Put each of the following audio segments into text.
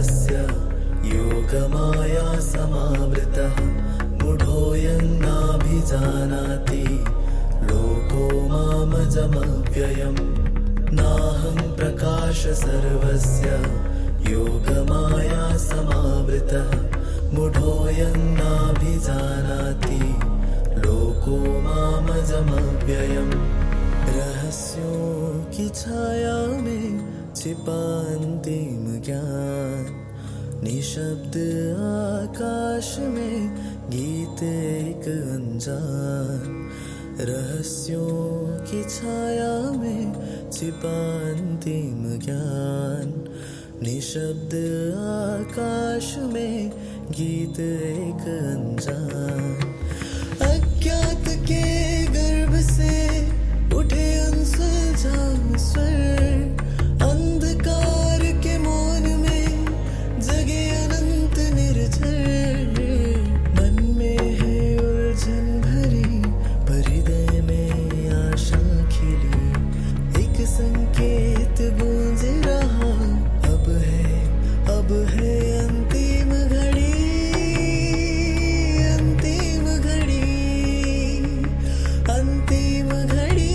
सर्वस्य योगमाया समावृतः मूढोऽयं नाभिजानाति लोको मामजमव्ययम् नाहं प्रकाश सर्वस्य योगमाया समावृतः मूढोऽयं नाभिजानाति लोको मामजमव्ययम् रहस्यों की छाया में छिपा अंतिम ज्ञान निशब्द आकाश में गीत एक अनजान रहस्यों की छाया में छिपा अंतिम ज्ञान निशब्द आकाश में गीत एक अनजान अज्ञात के गर्भ से उठे अनसुलझा स्वर अंधकार के मौन में जगे अनंत निर्झर मन में है उलझन भरी पर हृदय में आशा खिली एक संकेत गूंज रहा अब है अंतिम घड़ी अंतिम घड़ी अंतिम घड़ी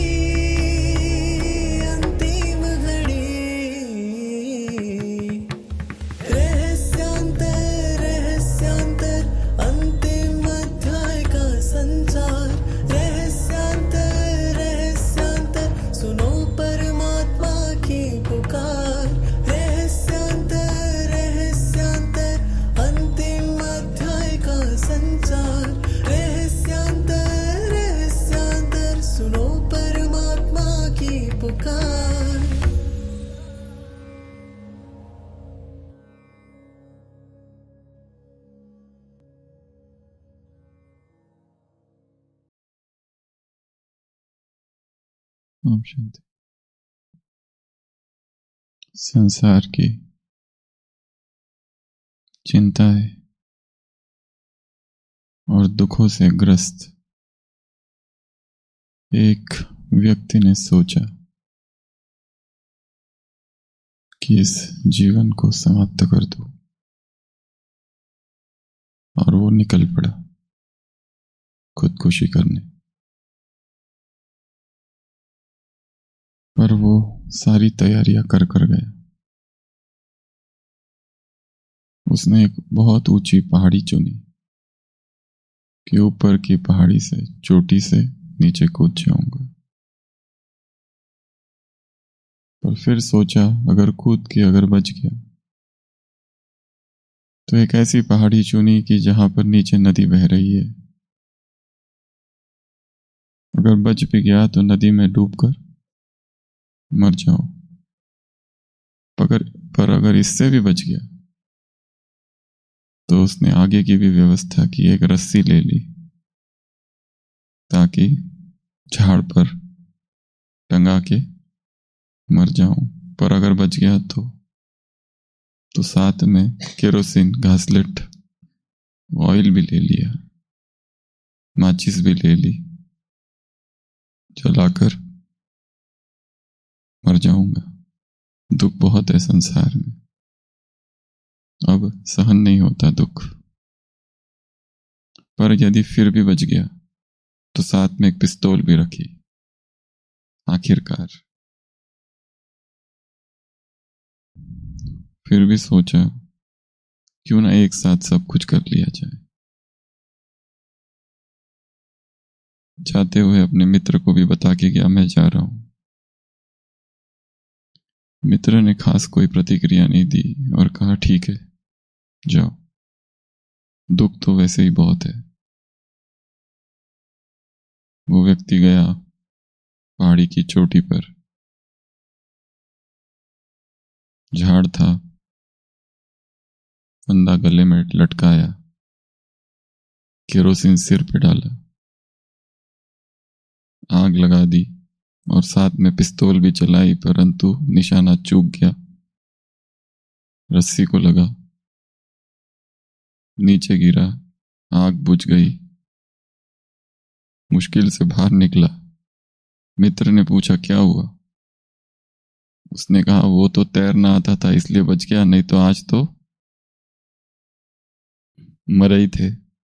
अंतिम घड़ी रहस्यांतर रहस्यांतर अंतिम अध्याय का संचार रहस्यांतर रहस्यांतर सुनो परमात्मा की पुकार रहस्यांतर रहस्यांतर अंतिम अध्याय का संचार रहस्यांतर रहस्यांतर सुनो परमात्मा की पुकार ओम शांति। संसार की चिंताएं और दुखों से ग्रस्त एक व्यक्ति ने सोचा कि इस जीवन को समाप्त कर दूं और वो निकल पड़ा खुदकुशी करने। पर वो सारी तैयारियां कर गया। उसने एक बहुत ऊंची पहाड़ी चुनी कि ऊपर की पहाड़ी से चोटी से नीचे कूद जाऊंगा। पर फिर सोचा अगर बच गया तो एक ऐसी पहाड़ी चुनी कि जहां पर नीचे नदी बह रही है। अगर बच भी गया तो नदी में डूबकर मर जाओ। पर अगर इससे भी बच गया तो उसने आगे की भी व्यवस्था की। एक रस्सी ले ली ताकि झाड़ पर टंगा के मर जाऊं। पर अगर बच गया तो साथ में केरोसिन घासलेट ऑयल भी ले लिया, माचिस भी ले ली, जलाकर मर जाऊंगा। दुख बहुत है संसार में, अब सहन नहीं होता दुख। पर यदि फिर भी बच गया तो साथ में एक पिस्तौल भी रखी। आखिरकार फिर भी सोचा क्यों ना एक साथ सब कुछ कर लिया जाए। जाते हुए अपने मित्र को भी बता के गया मैं जा रहा हूं। मित्र ने खास कोई प्रतिक्रिया नहीं दी और कहा ठीक है जाओ, दुख तो वैसे ही बहुत है। वो व्यक्ति गया पहाड़ी की चोटी पर। झाड़ था, फंदा गले में लटकाया, केरोसिन सिर पे डाला, आग लगा दी और साथ में पिस्तौल भी चलाई, परंतु निशाना चूक गया। रस्सी को लगा, नीचे गिरा, आग बुझ गई, मुश्किल से बाहर निकला। मित्र ने पूछा क्या हुआ? उसने कहा वो तो तैरना आता था इसलिए बच गया, नहीं तो आज तो मरई थे।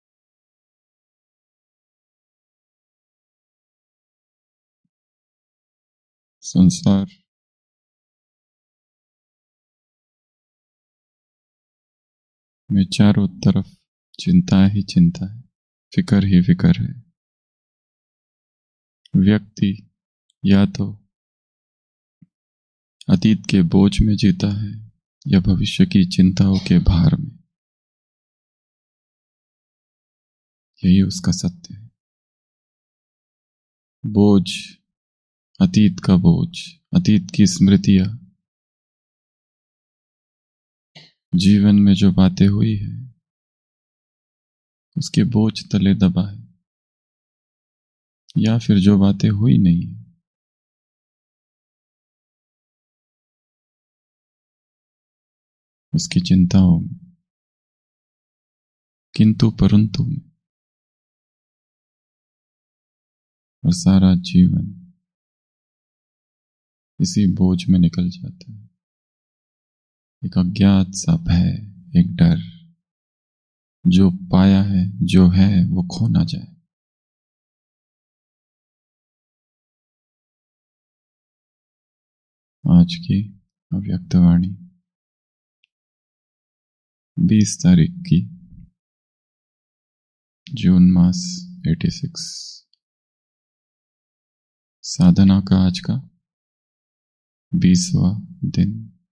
संसार में चारों तरफ चिंता ही चिंता है, फिक्र ही फिक्र है। व्यक्ति या तो अतीत के बोझ में जीता है या भविष्य की चिंताओं के भार में। यही उसका सत्य है। बोझ, अतीत का बोझ, अतीत की स्मृतियां, जीवन में जो बातें हुई है उसके बोझ तले दबा है, या फिर जो बातें हुई नहीं है उसकी चिंताओं में, किंतु परंतु में, और सारा जीवन इसी बोझ में निकल जाता है। एक अज्ञात सा भय, एक डर, जो पाया है, जो है, वो खो ना जाए। आज की अव्यक्तवाणी 20 तारीख की, जून मास 86, साधना का आज का 20वां दिन।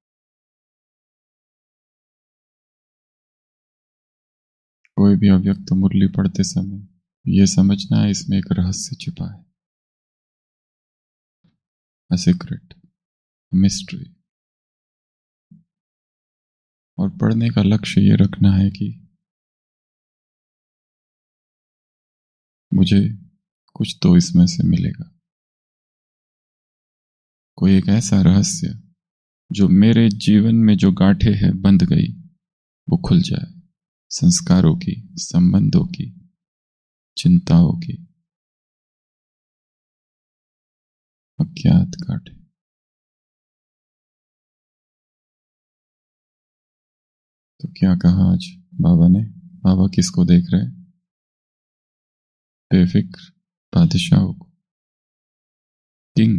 कोई भी अव्यक्त मुरली पढ़ते समय यह समझना है इसमें एक रहस्य छिपा है, अ सीक्रेट, मिस्ट्री। और पढ़ने का लक्ष्य ये रखना है कि मुझे कुछ तो इसमें से मिलेगा, कोई एक ऐसा रहस्य जो मेरे जीवन में जो गांठें हैं बंध गई वो खुल जाए, संस्कारों की, संबंधों की, चिंताओं की अज्ञात गांठें। तो क्या कहा आज बाबा ने? बाबा किसको देख रहे? बेफिक्र बादशाहों को, किंग।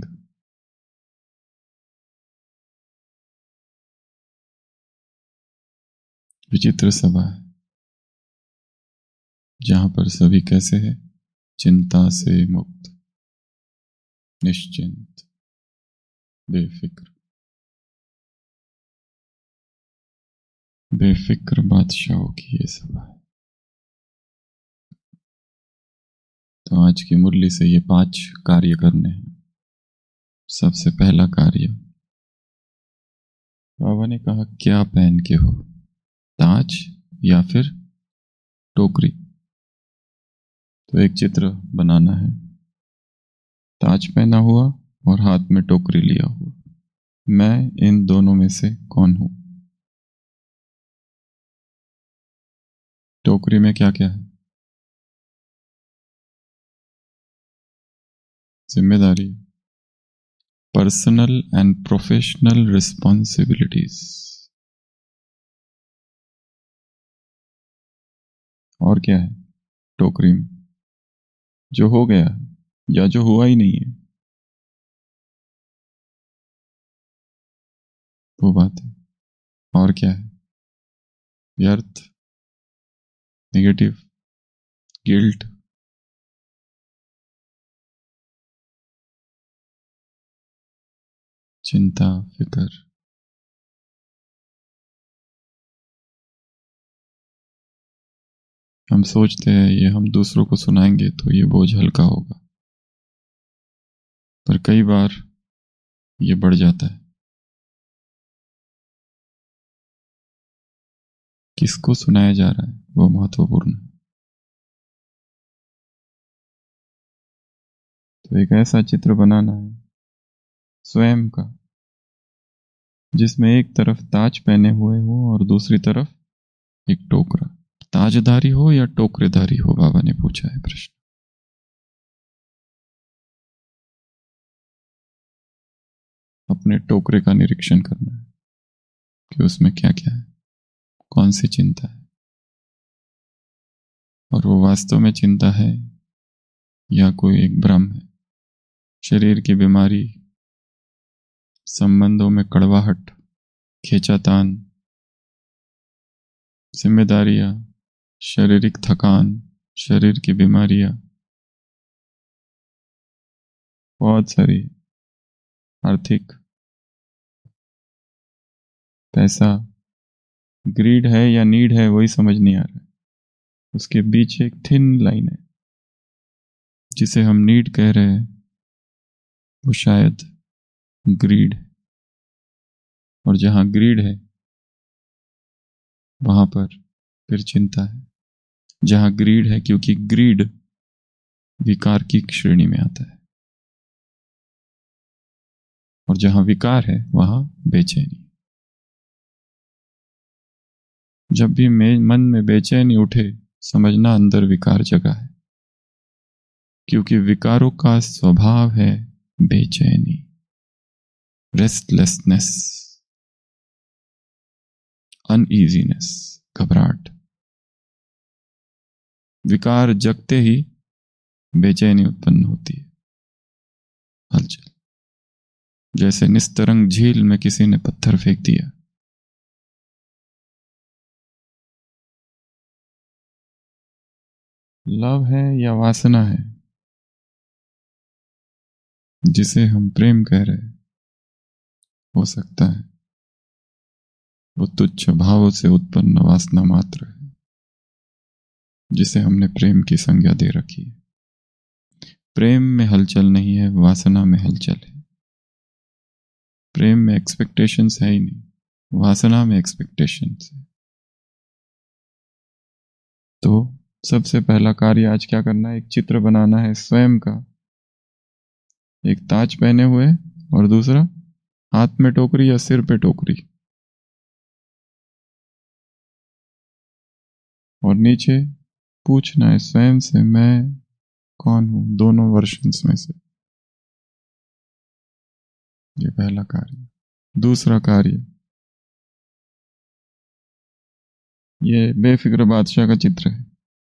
विचित्र सभा है जहां पर सभी कैसे हैं? चिंता से मुक्त, निश्चिंत, बेफिक्र। बेफिक्र बादशाहों की ये सभा है। तो आज की मुरली से ये 5 कार्य करने हैं। सबसे पहला कार्य, बाबा ने कहा क्या पहन के हो, ताज या फिर टोकरी? तो एक चित्र बनाना है, ताज पहना हुआ और हाथ में टोकरी लिया हुआ। मैं इन दोनों में से कौन हूं? टोकरी में क्या क्या है? जिम्मेदारी, पर्सनल एंड प्रोफेशनल रिस्पॉन्सिबिलिटीज। और क्या है टोकरी में? जो हो गया है या जो हुआ ही नहीं है, वो बात है। और क्या है? व्यर्थ, नेगेटिव, गिल्ट, चिंता, फिक्र। हम सोचते हैं ये हम दूसरों को सुनाएंगे तो ये बोझ हल्का होगा, पर कई बार ये बढ़ जाता है। किसको सुनाया जा रहा है वो महत्वपूर्ण है। तो एक ऐसा चित्र बनाना है स्वयं का जिसमें एक तरफ ताज पहने हुए हो और दूसरी तरफ एक टोकरा। ताजधारी हो या टोकरेधारी हो, बाबा ने पूछा है प्रश्न। अपने टोकरे का निरीक्षण करना है कि उसमें क्या क्या है, कौन सी चिंता है। और वो वास्तव में चिंता है या कोई एक भ्रम है। शरीर की बीमारी, संबंधों में कड़वाहट, खींचातान, जिम्मेदारियां, शारीरिक थकान, शरीर की बीमारियां बहुत सारी, आर्थिक, पैसा, ग्रीड है या नीड है वही समझ नहीं आ रहा है। उसके बीच एक थिन लाइन है जिसे हम नीड कह रहे हैं, वो शायद ग्रीड है। और जहां ग्रीड है वहां पर फिर चिंता है। जहां ग्रीड है, क्योंकि ग्रीड विकार की श्रेणी में आता है, और जहां विकार है वहां बेचैनी। जब भी मन में बेचैनी उठे, समझना अंदर विकार जगा है, क्योंकि विकारों का स्वभाव है बेचैनी, रेस्टलेसनेस, अनईजीनेस, घबराहट। विकार जगते ही बेचैनी उत्पन्न होती है, हलचल। जैसे निस्तरंग झील में किसी ने पत्थर फेंक दिया, लव है या वासना है जिसे हम प्रेम कह रहे हैं, हो सकता है वो तुच्छ भावों से उत्पन्न वासना मात्र है जिसे हमने प्रेम की संज्ञा दे रखी है। प्रेम में हलचल नहीं है, वासना में हलचल है। प्रेम में एक्सपेक्टेशंस है ही नहीं, वासना में एक्सपेक्टेशंस है। तो सबसे पहला कार्य आज क्या करना है? एक चित्र बनाना है स्वयं का, एक ताज पहने हुए और दूसरा हाथ में टोकरी या सिर पे टोकरी, और नीचे पूछना है स्वयं से, मैं कौन हूं दोनों वर्शंस में से। ये पहला कार्य। दूसरा कार्य, ये बेफिक्र बादशाह का चित्र है,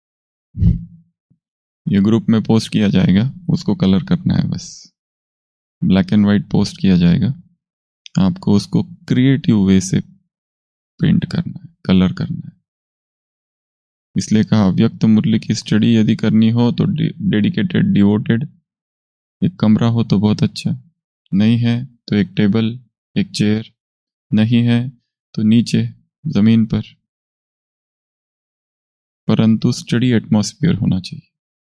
ये ग्रुप में पोस्ट किया जाएगा, उसको कलर करना है बस। ब्लैक एंड व्हाइट पोस्ट किया जाएगा, आपको उसको क्रिएटिव वे से पेंट करना है, कलर करना है। इसलिए कहा व्यक्त मूल्य की स्टडी यदि करनी हो तो डेडिकेटेड, डिवोटेड एक कमरा हो तो बहुत अच्छा, नहीं है तो एक टेबल, एक चेयर, नहीं है तो नीचे जमीन पर, परंतु स्टडी एटमॉस्फेयर होना चाहिए।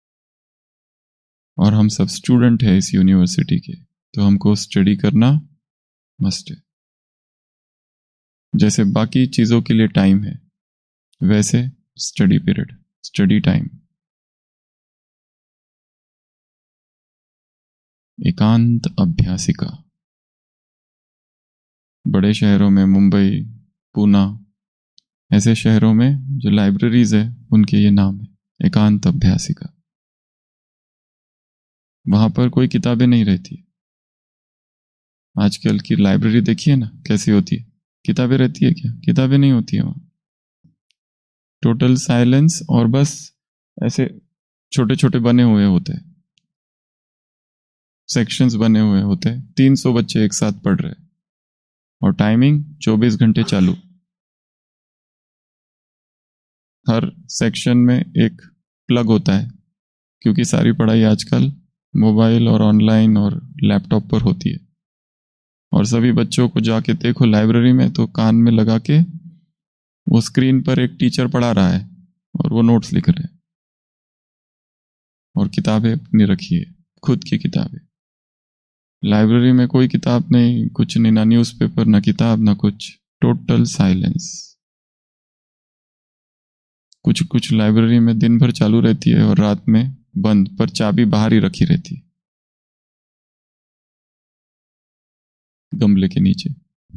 और हम सब स्टूडेंट हैं इस यूनिवर्सिटी के, तो हमको स्टडी करना मस्ट है। जैसे बाकी चीजों के लिए टाइम है, वैसे स्टडी पीरियड, स्टडी टाइम। एकांत अभ्यासिका। बड़े शहरों में, मुंबई, पूना, ऐसे शहरों में जो लाइब्रेरीज है उनके ये नाम है, एकांत अभ्यासिका। वहां पर कोई किताबें नहीं रहती। आजकल की लाइब्रेरी देखिए ना कैसी होती है, किताबें रहती है क्या? किताबें नहीं होती है वहां। टोटल साइलेंस, और बस ऐसे छोटे छोटे बने हुए होते हैं, सेक्शंस बने हुए होते हैं, 300 बच्चे एक साथ पढ़ रहे हैं, और टाइमिंग 24 घंटे चालू। हर सेक्शन में एक प्लग होता है, क्योंकि सारी पढ़ाई आजकल मोबाइल और ऑनलाइन और लैपटॉप पर होती है। और सभी बच्चों को जाके देखो लाइब्रेरी में तो कान में लगा के वो स्क्रीन पर एक टीचर पढ़ा रहा है और वो नोट्स लिख रहे हैं, और किताबें अपनी रखी है, खुद की किताबें। लाइब्रेरी में कोई किताब नहीं, कुछ नहीं, ना न्यूज़पेपर, ना किताब, ना कुछ, टोटल साइलेंस। कुछ कुछ लाइब्रेरी में दिन भर चालू रहती है और रात में बंद, पर चाबी बाहर ही रखी रहती है, गमले के नीचे।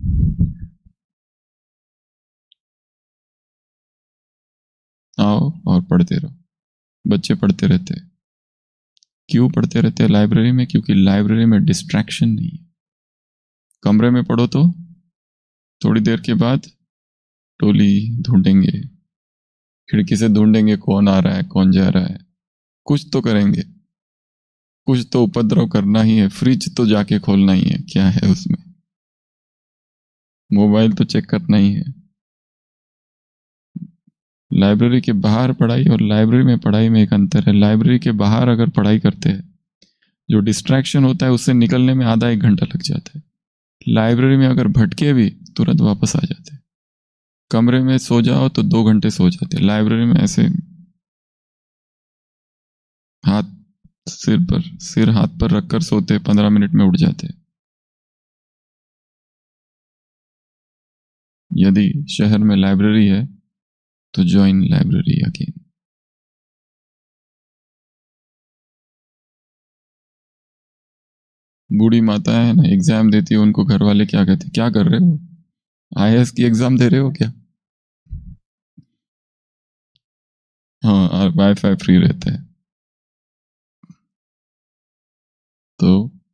आओ और पढ़ते रहो। बच्चे पढ़ते रहते हैं। क्यों पढ़ते रहते हैं लाइब्रेरी में? क्योंकि लाइब्रेरी में डिस्ट्रैक्शन नहीं है। कमरे में पढ़ो तो थोड़ी देर के बाद टोली ढूंढेंगे, खिड़की से ढूंढेंगे कौन आ रहा है कौन जा रहा है, कुछ तो करेंगे, कुछ तो उपद्रव करना ही है। फ्रिज तो जाके खोलना ही है, क्या है उसमें, मोबाइल तो चेक करना ही है। लाइब्रेरी के बाहर पढ़ाई और लाइब्रेरी में पढ़ाई में एक अंतर है। लाइब्रेरी के बाहर अगर पढ़ाई करते हैं, जो डिस्ट्रैक्शन होता है उससे निकलने में आधा एक घंटा लग जाता है। लाइब्रेरी में अगर भटके भी तुरंत वापस आ जाते हैं। कमरे में सो जाओ तो 2 घंटे सो जाते हैं, लाइब्रेरी में ऐसे हाथ सिर हाथ पर रखकर सोते, 15 मिनट में उठ जाते। यदि शहर में लाइब्रेरी है तो ज्वाइन लाइब्रेरी अगेन। बूढ़ी माता है ना, एग्जाम देती है, उनको घर वाले क्या कहते, क्या कर रहे हो, आईएएस की एग्जाम दे रहे हो क्या? हाँ, वाईफाई फ्री रहता है। तो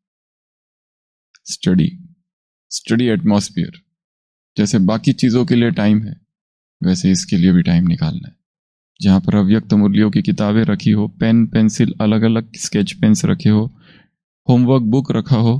स्टडी एटमॉस्फेयर, जैसे बाकी चीजों के लिए टाइम है वैसे इसके लिए भी टाइम निकालना है। जहां पर अव्यक्त मूल्यों की किताबें रखी हो, पेन पेंसिल अलग अलग स्केच पेन्स रखे हो, होमवर्क बुक रखा हो,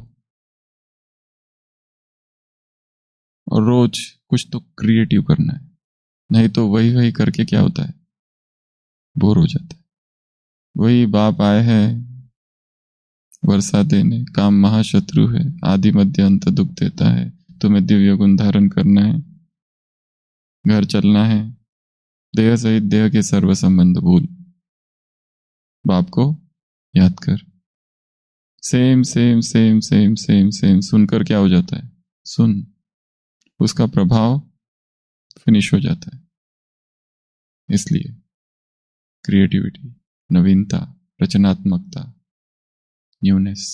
और रोज कुछ तो क्रिएटिव करना है। नहीं तो वही वही करके क्या होता है, बोर हो जाता है। वही बाप आए हैं वर्षा देने, काम महाशत्रु है, आदि मध्य अंत दुख देता है, तुम्हें दिव्य गुण धारण करना है, घर चलना है, देह सहित देह के सर्व संबंध भूल, बाप को याद कर। Same same same same same same सुनकर क्या हो जाता है, सुन, उसका प्रभाव फिनिश हो जाता है। इसलिए क्रिएटिविटी, नवीनता, रचनात्मकता, न्यूनेस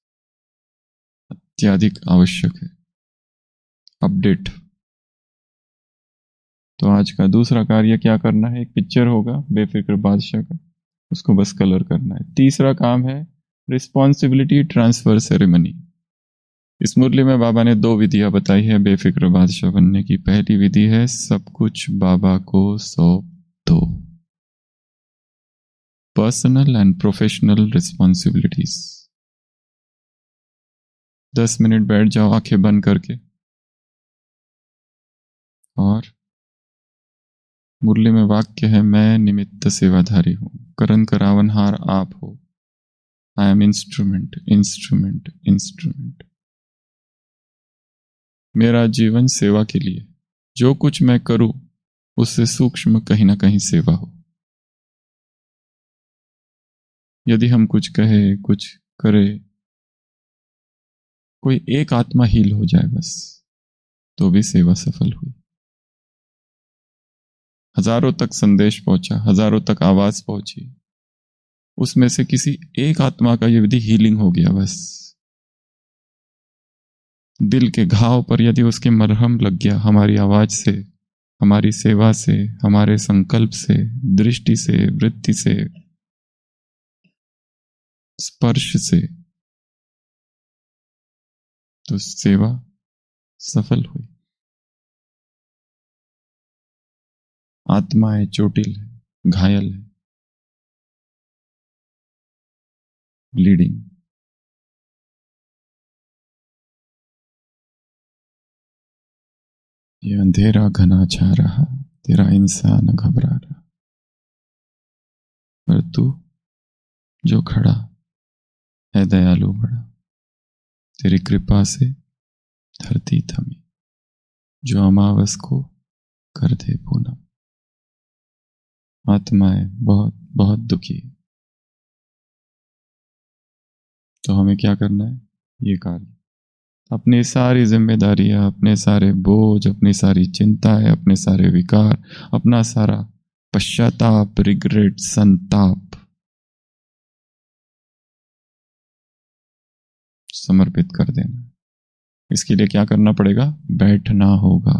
अत्यधिक आवश्यक है। अपडेट। तो आज का दूसरा कार्य क्या करना है, एक पिक्चर होगा बेफिक्र बादशाह का, उसको बस कलर करना है। तीसरा काम है रिस्पॉन्सिबिलिटी ट्रांसफर सेरेमनी। इस मुरली में बाबा ने 2 विधियां बताई है बेफिक्र बादशाह बनने की। पहली विधि है सब कुछ बाबा को सौंप दो, personal and professional responsibilities. 10 minute बैठ जाओ आंखें बंद करके, और मुरली में वाक्य है, मैं निमित्त सेवाधारी हूं, करन करावनहार आप हो, I am instrument instrument instrument. मेरा जीवन सेवा के लिए, जो कुछ मैं करूं उससे सूक्ष्म कहीं ना कहीं सेवा हो। यदि हम कुछ कहे कुछ करे, कोई एक आत्मा हील हो जाए बस, तो भी सेवा सफल हुई। हजारों तक संदेश पहुंचा, हजारों तक आवाज पहुंची, उसमें से किसी एक आत्मा का यदि हीलिंग हो गया बस, दिल के घाव पर यदि उसके मरहम लग गया, हमारी आवाज से, हमारी सेवा से, हमारे संकल्प से, दृष्टि से, वृत्ति से, स्पर्श से, तो सेवा सफल हुई। आत्माएं चोटिल है, घायल है, ब्लीडिंग। ये अंधेरा घना छा रहा, तेरा इंसान घबरा रहा, पर तू जो खड़ा है दयालु बड़ा, तेरी कृपा से धरती थमी, जो अमावस को कर दे पूनम। आत्माएं बहुत बहुत दुखी है, तो हमें क्या करना है, ये कार्य, अपनी सारी जिम्मेदारियां, अपने सारे बोझ, अपनी सारी चिंताएं, अपने सारे विकार, अपना सारा पश्चाताप, रिग्रेट, संताप समर्पित कर देना। इसके लिए क्या करना पड़ेगा, बैठना होगा।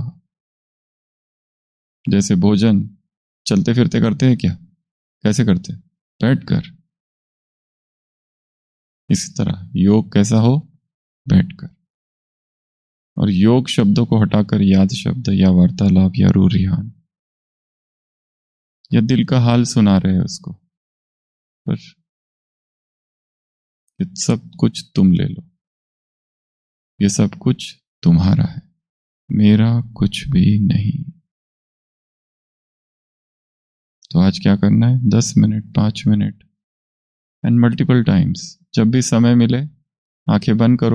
जैसे भोजन चलते फिरते करते हैं क्या, कैसे करते, बैठकर। इसी तरह योग कैसा हो, बैठकर। और योग शब्दों को हटाकर याद शब्द या वार्तालाप या रूरियान, या दिल का हाल सुना रहे हैं उसको, पर ये सब कुछ तुम ले लो, ये सब कुछ तुम्हारा है, मेरा कुछ भी नहीं। तो आज क्या करना है? 10 minute, 5 minute and multiple times, जब भी समय मिले आंखें बंद करो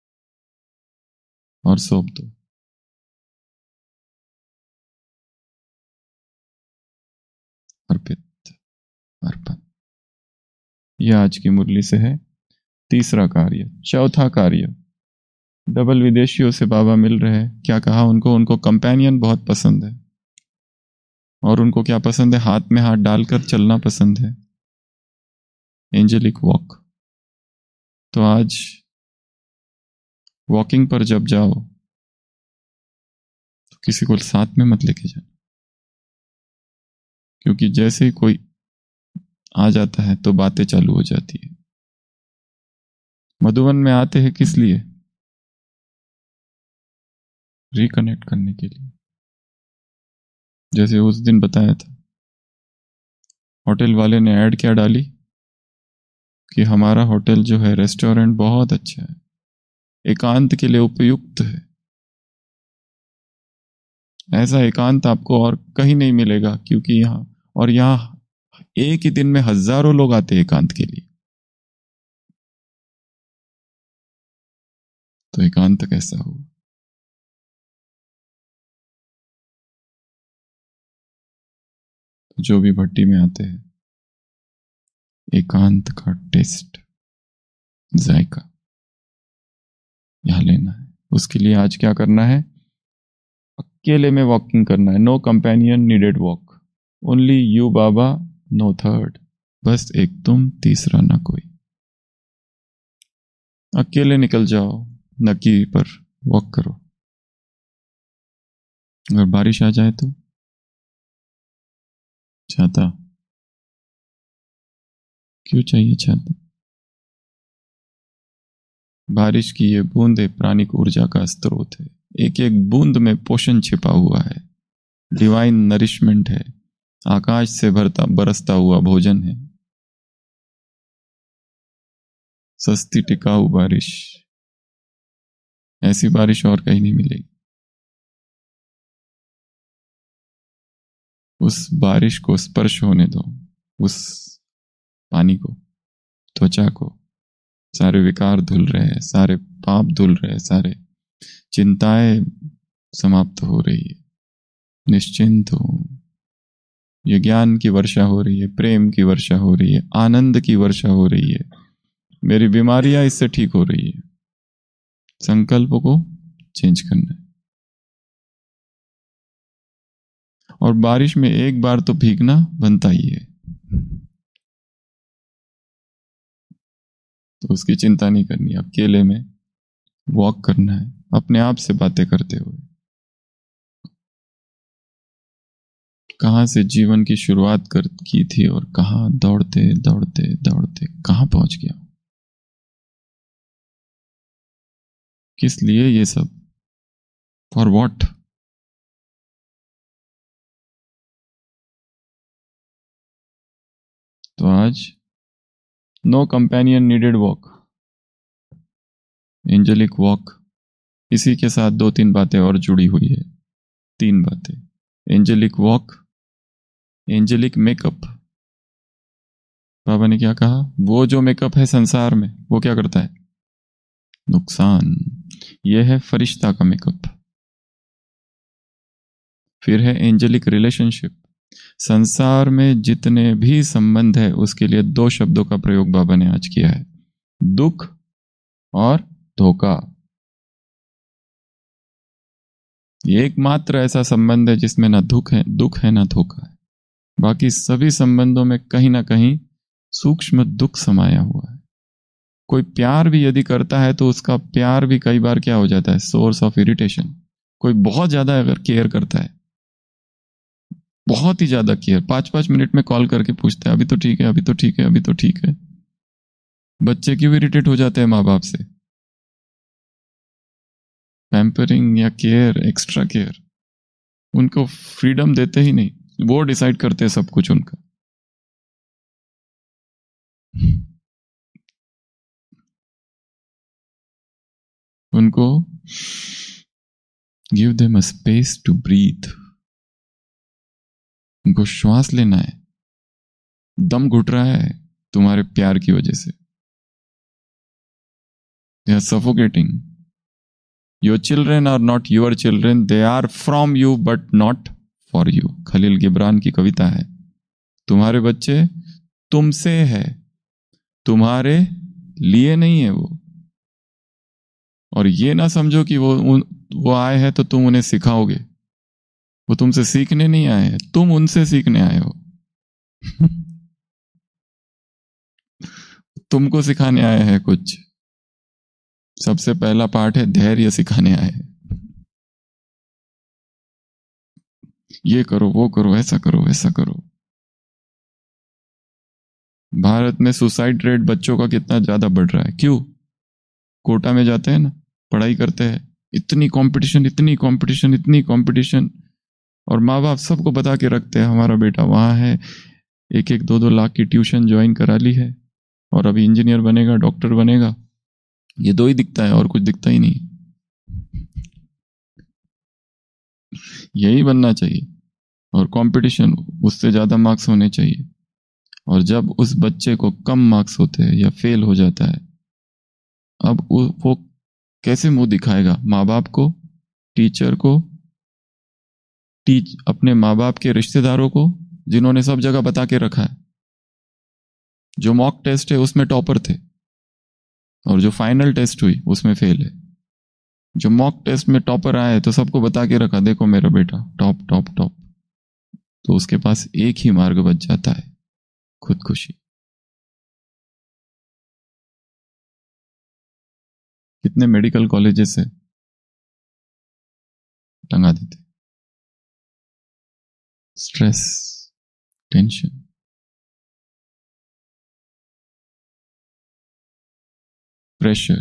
और सौंप दो। अर्पित, अर्पण। यह आज की मुरली से है तीसरा कार्य। चौथा कार्य, डबल विदेशियों से बाबा मिल रहे हैं। क्या कहा उनको? उनको कंपेनियन बहुत पसंद है। और उनको क्या पसंद है? हाथ में हाथ डालकर चलना पसंद है, एंजेलिक वॉक। तो आज वॉकिंग पर जब जाओ तो किसी को साथ में मत लेके जाना, क्योंकि जैसे ही कोई आ जाता है तो बातें चालू हो जाती है। मधुवन में आते हैं किस लिए? रिकनेक्ट करने के लिए। जैसे उस दिन बताया था, होटल वाले ने ऐड क्या डाली कि हमारा होटल जो है, रेस्टोरेंट बहुत अच्छा है, एकांत के लिए उपयुक्त है। ऐसा एकांत आपको और कहीं नहीं मिलेगा, क्योंकि यहाँ एक ही दिन में हजारों लोग आते हैं एकांत के लिए। तो एकांत कैसा हो? जो भी भट्टी में आते हैं, एकांत का टेस्ट, जायका यहां लेना है। उसके लिए आज क्या करना है? अकेले में वॉकिंग करना है। No companion needed walk, only you Baba, no third. बस एक तुम, तीसरा ना कोई। अकेले निकल जाओ, नकी पर वॉक करो। अगर बारिश आ जाए तो छाता क्यों चाहिए? छाता, बारिश की ये बूंदे प्राणिक ऊर्जा का स्रोत है। एक एक बूंद में पोषण छिपा हुआ है, डिवाइन नरिशमेंट है, आकाश से बरसता हुआ भोजन है। सस्ती टिकाऊ बारिश, ऐसी बारिश और कहीं नहीं मिलेगी। उस बारिश को स्पर्श होने दो, उस पानी को, त्वचा को। सारे विकार धुल रहे हैं, सारे पाप धुल रहे हैं, सारे चिंताएं समाप्त हो रही है। निश्चिंत हो। ये ज्ञान की वर्षा हो रही है, प्रेम की वर्षा हो रही है, आनंद की वर्षा हो रही है। मेरी बीमारियां इससे ठीक हो रही है। संकल्प को चेंज करना है। और बारिश में एक बार तो भीगना बनता ही है, तो उसकी चिंता नहीं करनी। अकेले में वॉक करना है, अपने आप से बातें करते हुए। कहां से जीवन की शुरुआत की थी और कहां दौड़ते दौड़ते दौड़ते कहां पहुंच गया, किस लिए ये सब, फॉर वॉट। तो आज no companion needed walk, angelic walk. इसी के साथ 2-3 बातें और जुड़ी हुई है। 3 बातें। Angelic walk, angelic makeup. बाबा ने क्या कहा? वो जो मेकअप है संसार में, वो क्या करता है? नुकसान। यह है फरिश्ता का मेकअप। फिर है एंजेलिक रिलेशनशिप। संसार में जितने भी संबंध है, उसके लिए 2 शब्दों का प्रयोग बाबा ने आज किया है, दुख और धोखा। ये एकमात्र ऐसा संबंध है जिसमें ना दुख है ना धोखा है। बाकी सभी संबंधों में कहीं ना कहीं सूक्ष्म दुख समाया हुआ है। कोई प्यार भी यदि करता है तो उसका प्यार भी कई बार क्या हो जाता है? Source of irritation. कोई बहुत ज्यादा अगर केयर करता है, बहुत ही ज्यादा केयर, 5-5 मिनट में कॉल करके पूछता है, अभी तो ठीक है, अभी तो ठीक है, अभी तो ठीक है। बच्चे क्यों इरिटेट हो जाते हैं माँ बाप से? पैम्परिंग या केयर, एक्स्ट्रा केयर, उनको फ्रीडम देते ही नहीं। वो डिसाइड करते हैं सब कुछ उनका। उनको give them a space to breathe. उनको श्वास लेना है। दम घुट रहा है तुम्हारे प्यार की वजह से। They are suffocating. Your children are not your children, they are from you but not for you. Khalil Gibran की कविता है। तुम्हारे बच्चे तुमसे है, तुम्हारे लिए नहीं है वो। और ये ना समझो कि वो आए हैं तो तुम उन्हें सिखाओगे। वो तुमसे सीखने नहीं आए हैं, तुम उनसे सीखने आए हो। तुमको सिखाने आए हैं कुछ। सबसे पहला पाठ है धैर्य सिखाने आए हैं। ये करो, वो करो, ऐसा करो, वैसा करो। भारत में सुसाइड रेट बच्चों का कितना ज्यादा बढ़ रहा है, क्यों? कोटा में जाते हैं ना, पढ़ाई करते हैं, इतनी कंपटीशन, इतनी कंपटीशन, इतनी कंपटीशन, और माँ बाप सबको बता के रखते हैं हमारा बेटा वहां है, 1-1, 2-2 लाख की ट्यूशन ज्वाइन करा ली है और अभी इंजीनियर बनेगा, डॉक्टर बनेगा। ये दो ही दिखता है और कुछ दिखता ही नहीं। यही बनना चाहिए। और कंपटीशन, उससे ज्यादा मार्क्स होने चाहिए। और जब उस बच्चे को कम मार्क्स होते हैं या फेल हो जाता है, अब वो कैसे मुंह दिखाएगा? माँ बाप को, टीचर को, अपने माँ बाप के रिश्तेदारों को, जिन्होंने सब जगह बता के रखा है। जो मॉक टेस्ट है उसमें टॉपर थे और जो फाइनल टेस्ट हुई उसमें फेल है। जो मॉक टेस्ट में टॉपर आए तो सबको बता के रखा, देखो मेरा बेटा टॉप टॉप टॉप। तो उसके पास एक ही मार्ग बच जाता है, खुदकुशी। कितने मेडिकल कॉलेजेस है, टंगा देते। स्ट्रेस, टेंशन, प्रेशर,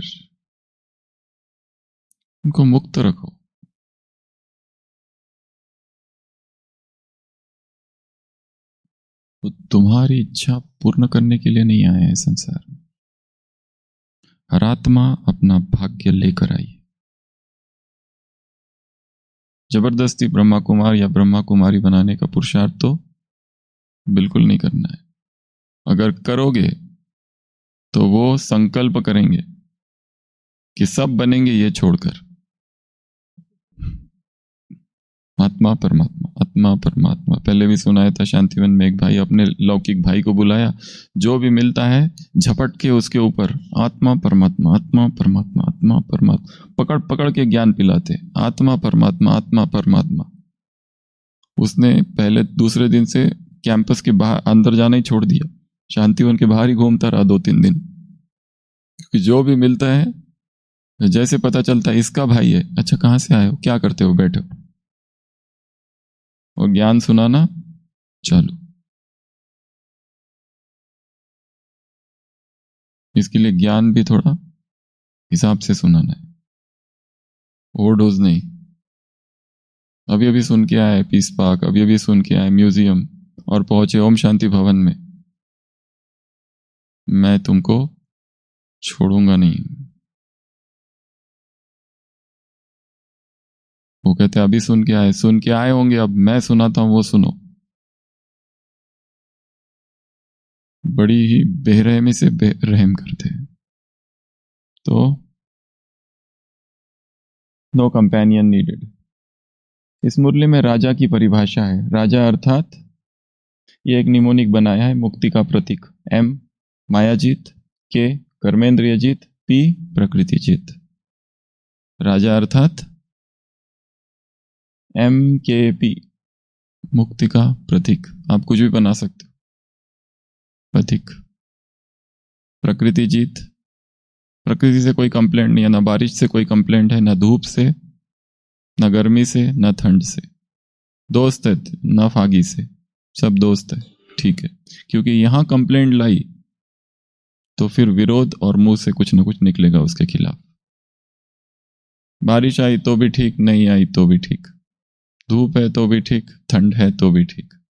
उनको मुक्त रखो। वो तुम्हारी इच्छा पूर्ण करने के लिए नहीं आए हैं संसार में। हर आत्मा अपना भाग्य लेकर आई। जबरदस्ती ब्रह्मा कुमार या ब्रह्मा कुमारी बनाने का पुरुषार्थ तो बिल्कुल नहीं करना है। अगर करोगे तो वो संकल्प करेंगे कि सब बनेंगे ये छोड़कर। आत्मा परमात्मा, आत्मा परमात्मा। पहले भी सुनाया था शांतिवन में, एक भाई अपने लौकिक भाई को बुलाया, जो भी मिलता है झपट के उसके ऊपर आत्मा परमात्मा, आत्मा परमात्मा, आत्मा परमात्मा, पकड़ पकड़ के ज्ञान पिलाते, आत्मा परमात्मा, आत्मा परमात्मा। उसने पहले दूसरे दिन से कैंपस के बाहर अंदर जाना ही छोड़ दिया, शांतिवन के बाहर ही घूमता रहा 2-3 दिन। क्योंकि जो भी मिलता है, जैसे पता चलता है इसका भाई है, अच्छा कहां से आए हो, क्या करते हो, बैठो, और ज्ञान सुनाना चालू। इसके लिए ज्ञान भी थोड़ा हिसाब से सुनाना है, ओवरडोज नहीं। अभी अभी सुन के आए पीस पार्क, अभी अभी सुन के आए म्यूजियम, और पहुंचे ओम शांति भवन में। मैं तुमको छोड़ूंगा नहीं। वो कहते अभी सुन के आए होंगे, अब मैं सुनाता हूं, वो सुनो। बड़ी ही बेरहमी से रहम करते हैं। तो नो कंपेनियन नीडेड। इस मुरली में राजा की परिभाषा है। राजा अर्थात, ये एक निमोनिक बनाया है, मुक्ति का प्रतीक। M मायाजीत, K कर्मेंद्रिय जीत, P प्रकृति जीत। राजा अर्थात MKP, मुक्ति का प्रतीक। आप कुछ भी बना सकते हो, प्रतीक। प्रकृति जीत, प्रकृति से कोई कंप्लेंट नहीं है, ना बारिश से कोई कंप्लेंट है, ना धूप से, ना गर्मी से, ना ठंड से। दोस्त है, ना फागी से, सब दोस्त है, ठीक है। क्योंकि यहां कंप्लेंट लाई तो फिर विरोध और मुंह से कुछ ना कुछ निकलेगा उसके खिलाफ। बारिश आई तो भी ठीक, नहीं आई तो भी ठीक, धूप है तो भी ठीक, ठंड है तो भी ठीक।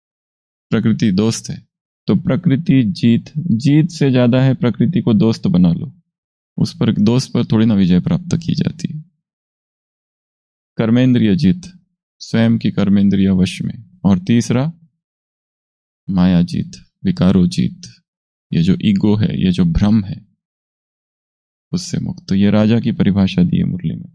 प्रकृति दोस्त है, तो प्रकृति जीत से ज्यादा है प्रकृति को दोस्त बना लो, उस पर दोस्त पर थोड़ी ना विजय प्राप्त की जाती है। कर्मेंद्रिय जीत, स्वयं की कर्मेंद्रिय वश में। और तीसरा माया जीत, विकारो जीत, ये जो ईगो है, ये जो भ्रम है, उससे मुक्त। तो ये राजा की परिभाषा दी है मुरली में।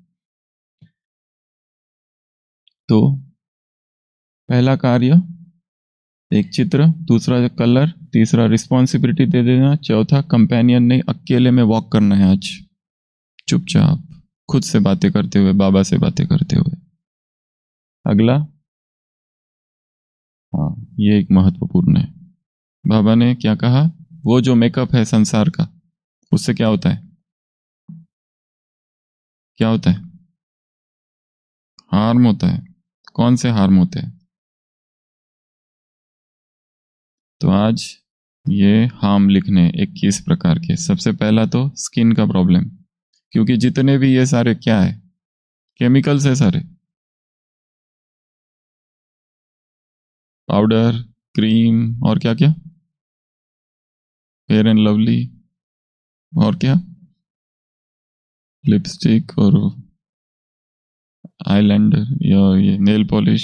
तो पहला कार्य एक चित्र, दूसरा कलर, तीसरा रिस्पॉन्सिबिलिटी दे देना, चौथा कंपेनियन नहीं, अकेले में वॉक करना है आज, चुपचाप खुद से बातें करते हुए, बाबा से बातें करते हुए। अगला, हाँ ये एक महत्वपूर्ण है। बाबा ने क्या कहा, वो जो मेकअप है संसार का, उससे क्या होता है, क्या होता है, हार्म होता है। कौन से हार्म होते हैं? तो आज ये हार्म लिखने 21 प्रकार के। सबसे पहला तो स्किन का प्रॉब्लम, क्योंकि जितने भी ये सारे क्या है, केमिकल्स है सारे, पाउडर, क्रीम, और क्या क्या, फेयर एंड लवली, और क्या, लिपस्टिक और आईलाइनर या ये नेल पॉलिश।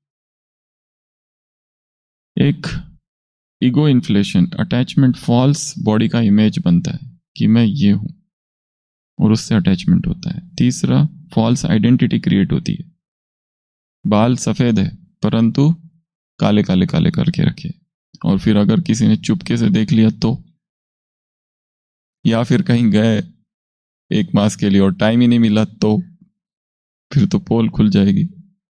एक ego inflation, attachment, false body का इमेज बनता है कि मैं ये हूं, और उससे अटैचमेंट होता है। तीसरा फॉल्स आइडेंटिटी क्रिएट होती है, बाल सफेद है परंतु काले काले काले करके रखे, और फिर अगर किसी ने चुपके से देख लिया तो, या फिर कहीं गए 1 मास के लिए और टाइम ही नहीं मिला तो फिर तो पोल खुल जाएगी।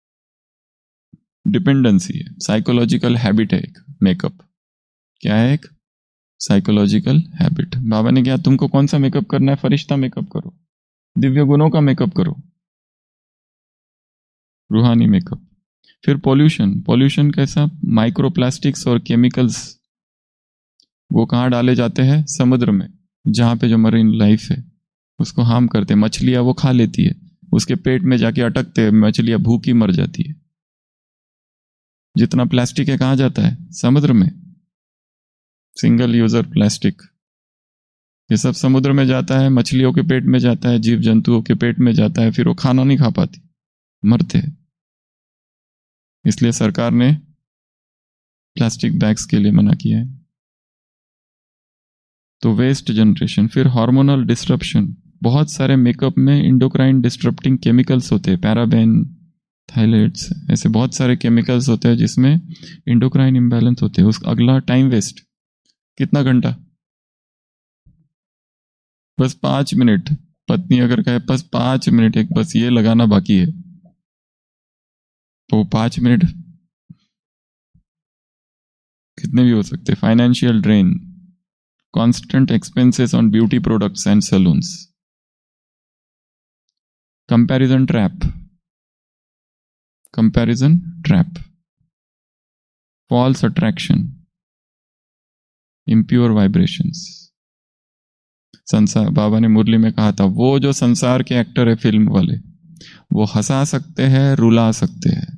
डिपेंडेंसी है, साइकोलॉजिकल हैबिट है एक मेकअप। क्या है? एक साइकोलॉजिकल हैबिट। बाबा ने कहा तुमको कौन सा मेकअप करना है? फरिश्ता मेकअप करो, दिव्य गुणों का मेकअप करो, रूहानी मेकअप। फिर पॉल्यूशन, पॉल्यूशन कैसा? माइक्रोप्लास्टिक्स और केमिकल्स, वो कहाँ डाले जाते हैं? समुद्र में, जहां पे जो मरीन लाइफ है उसको हार्म करते हैं। मछलियां वो खा लेती है, उसके पेट में जाके अटकते हैं, मछलियां भूखी मर जाती है। जितना प्लास्टिक है कहाँ जाता है? समुद्र में। सिंगल यूजर प्लास्टिक, ये सब समुद्र में जाता है, मछलियों के पेट में जाता है, जीव जंतुओं के पेट में जाता है, फिर वो खाना नहीं खा पाती, मरते हैं। इसलिए सरकार ने प्लास्टिक बैग्स के लिए मना किया है। तो वेस्ट जनरेशन। फिर हार्मोनल डिस्ट्रप्शन, बहुत सारे मेकअप में इंडोक्राइन डिस्ट्रप्टिंग केमिकल्स होते हैं, पैराबेन, थाइलेट्स, ऐसे बहुत सारे केमिकल्स होते हैं जिसमें इंडोक्राइन इंबैलेंस होते हैं। अगला टाइम वेस्ट, कितना घंटा? बस 5 मिनट। पत्नी अगर कहे बस 5 मिनट, एक बस ये लगाना बाकी है, तो 5 मिनट कितने भी हो सकते। Financial drain, constant expenses on beauty products and salons. Comparison trap, comparison trap, false attraction, impure vibrations. संसार, बाबा ने मुरली में कहा था, वो जो संसार के एक्टर है फिल्म वाले, वो हंसा सकते हैं, रुला सकते हैं।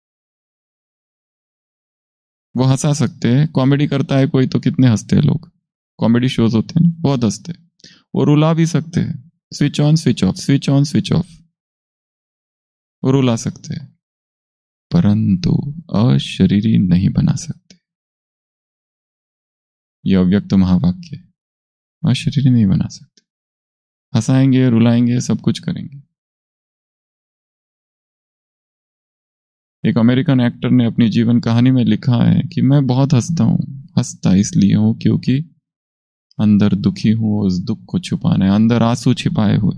वो हंसा सकते हैं, कॉमेडी करता है कोई तो कितने हंसते हैं लोग, कॉमेडी शोज होते हैं बहुत हंसते हैं। वो रुला भी सकते हैं, switch on switch off, switch on switch off, वो रुला सकते हैं, परंतु अशरीरी नहीं बना सकते। यह अव्यक्त महावाक्य, अशरीरी नहीं बना सकते। हंसाएंगे, रुलाएंगे, सब कुछ करेंगे। एक अमेरिकन एक्टर ने अपनी जीवन कहानी में लिखा है कि मैं बहुत हंसता हूं, हंसता इसलिए हूं क्योंकि अंदर दुखी हूं, उस दुख को छुपाना है, अंदर आंसू छिपाए हुए।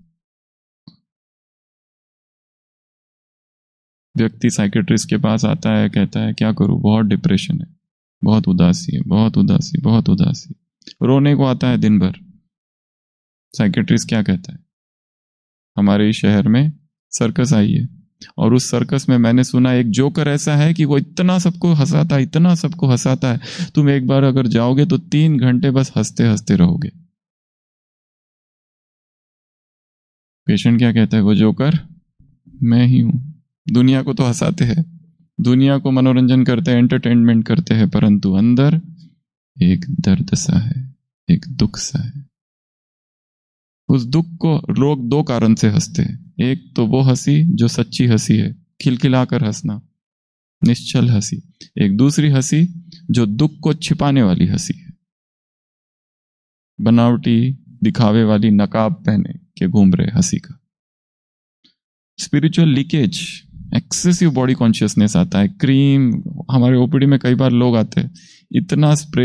व्यक्ति साइकेट्रिस्ट के पास आता है, कहता है क्या करूं, बहुत डिप्रेशन है, बहुत उदासी है, बहुत उदासी, बहुत उदासी, रोने को आता है दिन भर। साइकेट्रिस्ट क्या कहता है, हमारे इस शहर में सर्कस आई है, और उस सर्कस में मैंने सुना एक जोकर ऐसा है कि वो इतना सबको हंसाता है, इतना सबको हंसाता है, तुम एक बार अगर जाओगे तो 3 घंटे बस हंसते हंसते रहोगे। पेशेंट क्या कहता है, वो जोकर मैं ही हूं, दुनिया को तो हंसाते हैं, दुनिया को मनोरंजन करते हैं, एंटरटेनमेंट करते हैं, परंतु अंदर एक दर्द सा है, एक दुख सा है। उस दुख को लोग दो कारण से हंसते हैं। एक तो वो हंसी जो सच्ची हंसी है, खिलखिलाकर हंसना, निश्चल हंसी। एक दूसरी हंसी जो दुख को छिपाने वाली हंसी है, बनावटी दिखावे वाली, नकाब पहने के घूम रहे हंसी का। Spiritual leakage, excessive body consciousness आता है। क्रीम, हमारे ओपीडी में कई बार लोग आते हैं, इतना स्प्रे।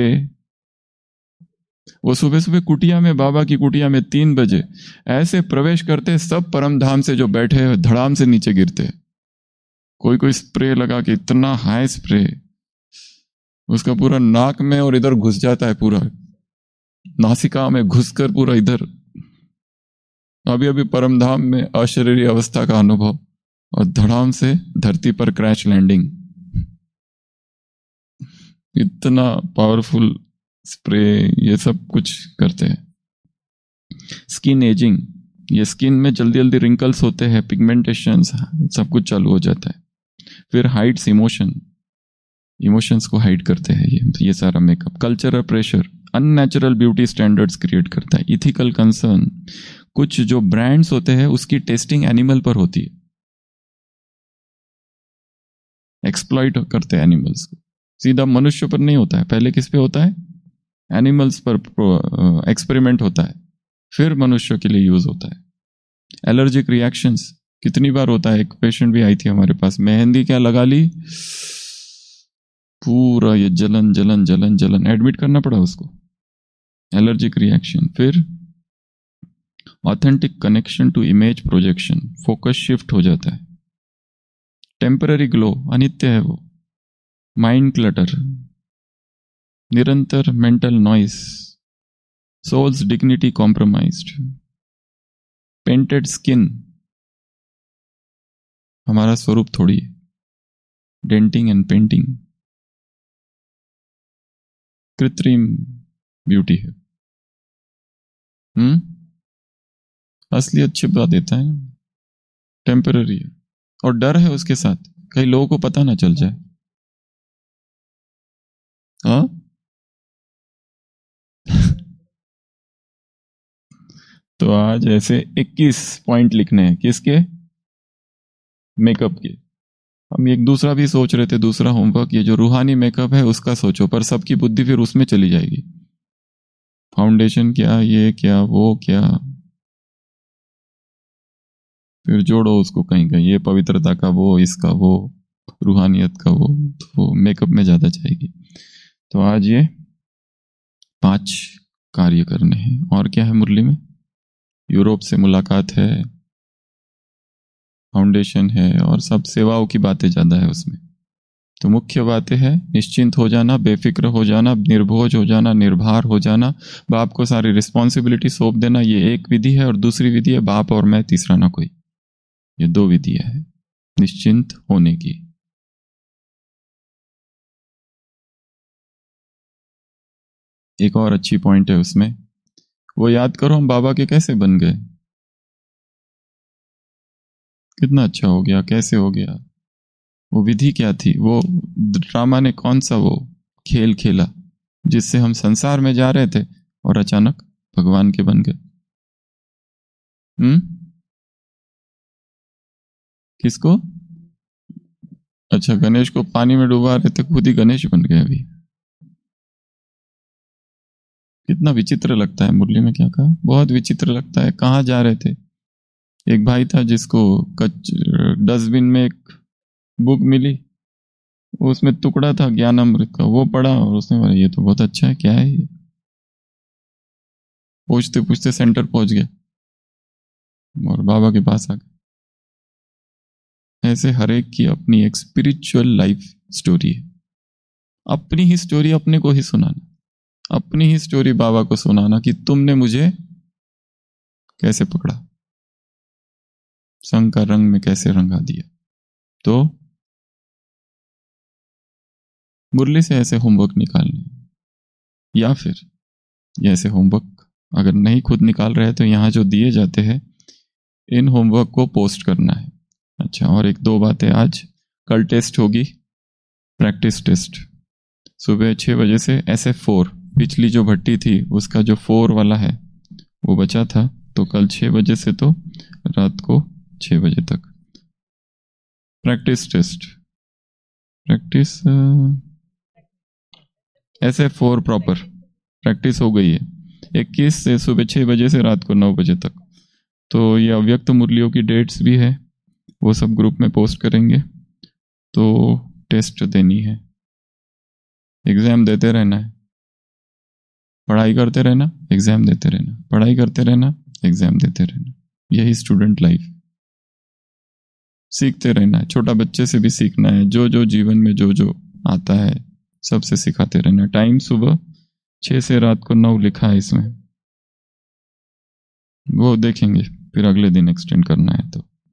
वो सुबह सुबह कुटिया में, बाबा की कुटिया में 3 बजे ऐसे प्रवेश करते, सब परम धाम से जो बैठे हैं धड़ाम से नीचे गिरते। कोई कोई स्प्रे लगा के, इतना हाई स्प्रे, उसका पूरा नाक में और इधर घुस जाता है, पूरा नासिका में घुसकर पूरा इधर। अभी अभी परमधाम में अशरीरी अवस्था का अनुभव, और धड़ाम से धरती पर क्रैश लैंडिंग। इतना पावरफुल स्प्रे, ये सब कुछ करते हैं। स्किन एजिंग, ये स्किन में जल्दी जल्दी रिंकल्स होते हैं, पिगमेंटेशंस, सब कुछ चालू हो जाता है। फिर हाइड्स इमोशंस को हाइड करते हैं ये सारा makeup. Cultural pressure, unnatural beauty standards create करता है। इथिकल कंसर्न, कुछ जो ब्रांड्स होते हैं उसकी टेस्टिंग एनिमल पर होती है, एक्सप्लॉइट करते हैं एनिमल्स को, सीधा मनुष्य पर नहीं होता है। पहले किस पे होता है? एनिमल्स पर एक्सपेरिमेंट होता है, फिर मनुष्य के लिए यूज होता है। एलर्जिक रिएक्शंस कितनी बार होता है। एक पेशेंट भी आई थी हमारे पास, मेहंदी क्या लगा ली, पूरा ये जलन जलन जलन जलन, एडमिट करना पड़ा उसको। Allergic reaction. फिर authentic connection to image projection, focus shift हो जाता है। टेम्पररी ग्लो, अनित्य है वो। माइंड क्लटर, निरंतर mental noise, soul's dignity compromised. Painted skin, हमारा स्वरूप थोड़ी है। डेंटिंग एंड पेंटिंग, कृत्रिम ब्यूटी है। असलियत छिपा देता है, टेम्पररी है। और डर है उसके साथ, कई लोगों को पता ना चल जाए। हाँ तो आज ऐसे 21 पॉइंट लिखने हैं। किसके? मेकअप के। हम एक दूसरा भी सोच रहे थे, दूसरा होमवर्क, ये जो रूहानी मेकअप है उसका सोचो, पर सबकी बुद्धि फिर उसमें चली जाएगी। फाउंडेशन क्या, ये क्या, वो क्या, फिर जोड़ो उसको कहीं कहीं, ये पवित्रता का वो, इसका वो, रूहानियत का वो मेकअप में ज्यादा जाएगी। तो आज ये 5 कार्य करने हैं। और क्या है मुरली में? यूरोप से मुलाकात है, फाउंडेशन है, और सब सेवाओं की बातें ज्यादा है उसमें। तो मुख्य बातें है निश्चिंत हो जाना, बेफिक्र हो जाना, निर्भोज हो जाना, निर्भर हो जाना, बाप को सारी रिस्पॉन्सिबिलिटी सौंप देना। ये एक विधि है। और दूसरी विधि है बाप और मैं, तीसरा ना कोई। ये 2 विधियां है निश्चिंत होने की। एक और अच्छी पॉइंट है उसमें, वो याद करो हम बाबा के कैसे बन गए, कितना अच्छा हो गया, कैसे हो गया, वो विधि क्या थी, वो ड्रामा ने कौन सा वो खेल खेला जिससे हम संसार में जा रहे थे और अचानक भगवान के बन गए। किसको? अच्छा, गणेश को पानी में डुबा रहे थे, खुद ही गणेश बन गए। अभी कितना विचित्र लगता है। मुरली में क्या कहा? बहुत विचित्र लगता है। कहाँ जा रहे थे? एक भाई था जिसको डस्टबिन में एक बुक मिली, उसमें टुकड़ा था ज्ञानामृत का, वो पढ़ा और उसने बोला ये तो बहुत अच्छा है, क्या है ये। पूछते पूछते सेंटर पहुंच गया और बाबा के पास आ गए। ऐसे हर एक की अपनी एक स्पिरिचुअल लाइफ स्टोरी है। अपनी ही स्टोरी अपने को ही सुनाना, अपनी ही स्टोरी बाबा को सुनाना कि तुमने मुझे कैसे पकड़ा, संग का रंग में कैसे रंगा दिया। तो मुरली से ऐसे होमवर्क निकालने, या फिर ये ऐसे होमवर्क अगर नहीं खुद निकाल रहे तो यहां जो दिए जाते हैं इन होमवर्क को पोस्ट करना है। अच्छा, और 1-2 बातें आज कल टेस्ट होगी, प्रैक्टिस टेस्ट, सुबह 6 बजे से। SF4 पिछली जो भट्टी थी उसका जो 4 वाला है वो बचा था, तो कल 6 बजे से तो रात को 6 बजे तक practice test. Practice SF4 proper practice हो गई है 21 से सुबह 6 बजे से रात को 9 बजे तक। तो ये अव्यक्त मुरलियों की डेट्स भी है, वो सब ग्रुप में पोस्ट करेंगे। तो टेस्ट देनी है, एग्जाम देते रहना है, पढ़ाई करते रहना, एग्जाम देते रहना, पढ़ाई करते रहना, एग्जाम देते रहना। यही स्टूडेंट लाइफ, सीखते रहना है। छोटा बच्चे से भी सीखना है, जो जो जीवन में जो जो आता है सबसे सिखाते रहना। टाइम सुबह 6 से रात को 9 लिखा है इसमें, वो देखेंगे, फिर अगले दिन एक्सटेंड करना है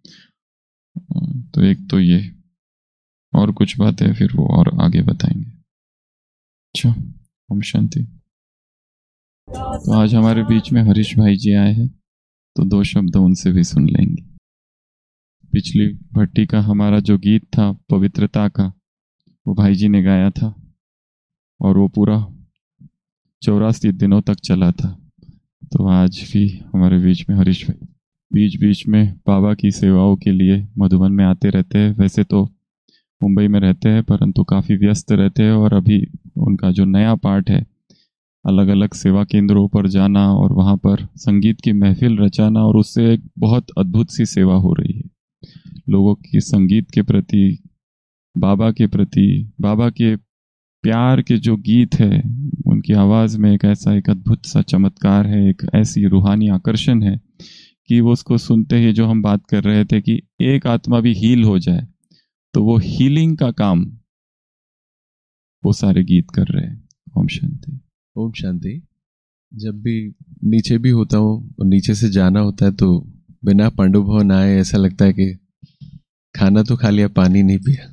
तो एक तो ये, और कुछ बातें फिर वो और आगे बताएंगे। अच्छा, ओम शांति। तो आज हमारे बीच में हरीश भाई जी आए हैं, तो 2 शब्द उनसे भी सुन लेंगे। पिछली भट्टी का हमारा जो गीत था पवित्रता का, वो भाई जी ने गाया था और वो पूरा 84 दिनों तक चला था। तो आज भी हमारे बीच में हरीश भाई बीच बीच में बाबा की सेवाओं के लिए मधुबन में आते रहते हैं। वैसे तो मुंबई में रहते हैं परंतु काफ़ी व्यस्त रहते हैं, और अभी उनका जो नया पार्ट है अलग अलग सेवा केंद्रों पर जाना और वहाँ पर संगीत की महफिल रचाना, और उससे एक बहुत अद्भुत सी सेवा हो रही है लोगों की संगीत के प्रति, बाबा के प्रति। बाबा के प्यार के जो गीत है उनकी आवाज़ में एक ऐसा एक अद्भुत सा चमत्कार है, एक ऐसी रूहानी आकर्षण है कि वो उसको सुनते ही, जो हम बात कर रहे थे कि एक आत्मा भी हील हो जाए, तो वो हीलिंग का काम वो सारे गीत कर रहे हैं। ओम शांति। ओम शांति। जब भी नीचे भी होता हूँ और नीचे से जाना होता है तो बिना पांडु भवन आए ऐसा लगता है कि खाना तो खा लिया, पानी नहीं पिया।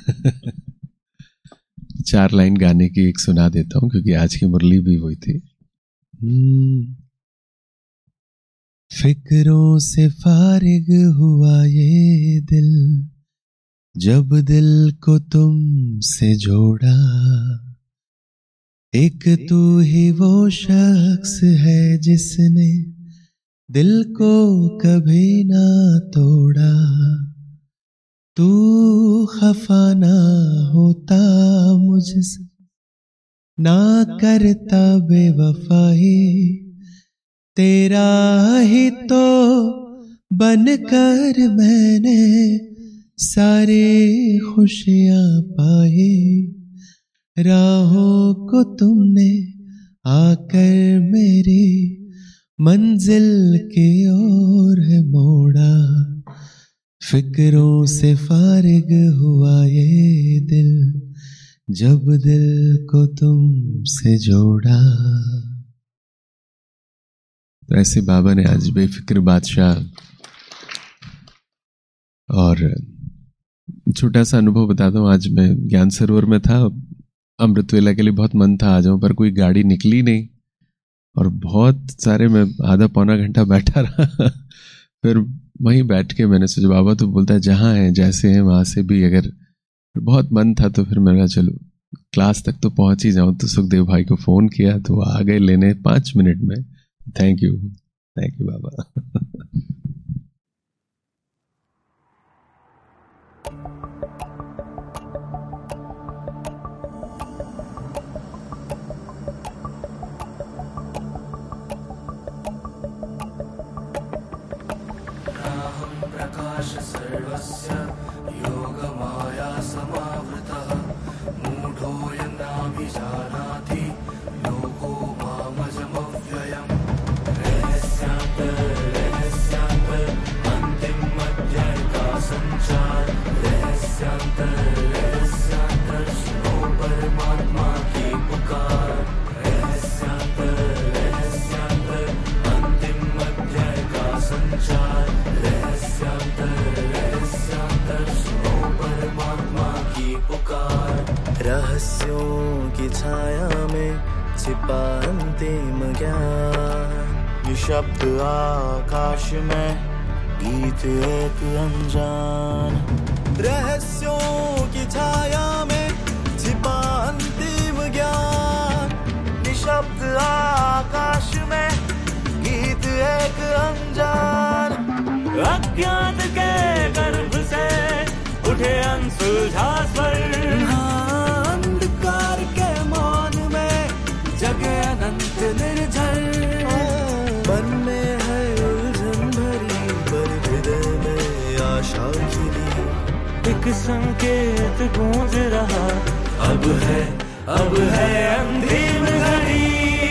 4 लाइन गाने की एक सुना देता हूँ क्योंकि आज की मुरली भी वही थी। फिक्रों से फारिग हुआ ये दिल, जब दिल को तुमसे जोड़ा। एक तू ही वो शख्स है जिसने दिल को कभी ना तोड़ा। तू खफा ना होता मुझसे, ना करता बेवफाई, तेरा ही तो बनकर मैंने सारी खुशियां पाई। राहों को तुमने आकर मेरी मंजिल की ओर है मोड़ा। फिक्रों से फारिग हुआ ये दिल, जब दिल को तुमसे जोड़ा। तो ऐसे बाबा ने आज बेफिक्र बादशाह, और छोटा सा अनुभव बताता हूँ। आज मैं ज्ञान सरोवर में था, अमृत वेला के लिए बहुत मन था आ जाऊं, पर कोई गाड़ी निकली नहीं और बहुत सारे, मैं आधा पौना घंटा बैठा रहा। फिर वहीं बैठ के मैंने सोचा, बाबा तो बोलता है जहाँ है जैसे हैं वहां से भी, अगर बहुत मन था तो फिर मैंने कहा चलो क्लास तक तो पहुंच ही जाऊं। तो सुखदेव भाई को फोन किया तो वो आ गए लेने 5 मिनट में। थैंक यू बाबा। सर्वस्य योगमाया समावृतः, मूढोऽयं नाभिजानाति लोको मामजमव्ययम्। रहस्यान्तर अन्तिममध्याय का संचार। रहस्यान्तर सुनो परमात्मा की पुकार। रहस्यान्तर अन्तिममध्याय का संचार। रहस्यों की छाया में छिपा अंतिम ज्ञान। ये शब्द आकाश में, गीत एक अनजान। रहस्यों छाया में छिपा अंतिम ज्ञान। निशब्द आकाश में गीत एक अनजान। अज्ञात के गर्भ से उठे अनसुलझा स्वर। अंधकार के मौन में जगे अनंत निर्झर। मन में है उलझन भरी पर हृदय में आशा खिली। एक संकेत गूंज रहा, अब है अंतिम घड़ी।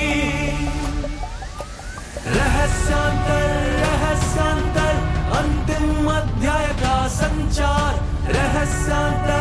रहस्यांतर रहस्यांतर अंतिम अध्याय का संचार। रहस्यांतर